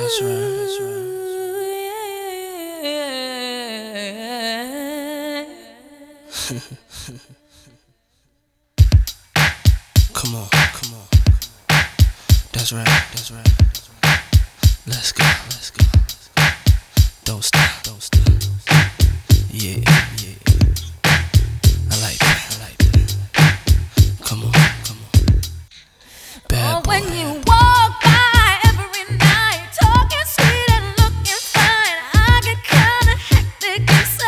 That's right. That's right. Come on, come on. That's right, that's right. Let's go, let's go. Don't stop, don't stop. Yeah, yeah. I like that, I like that. Come on, come on. Bad boy. When you walk by every night, talking sweet and looking fine, I get kinda hectic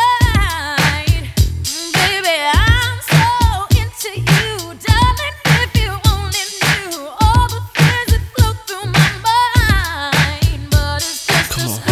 inside. Baby, I'm so into you, darling. If you only knew all the things that flow through my mind, but it's just Come on.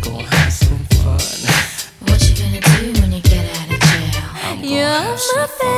You're my favorite.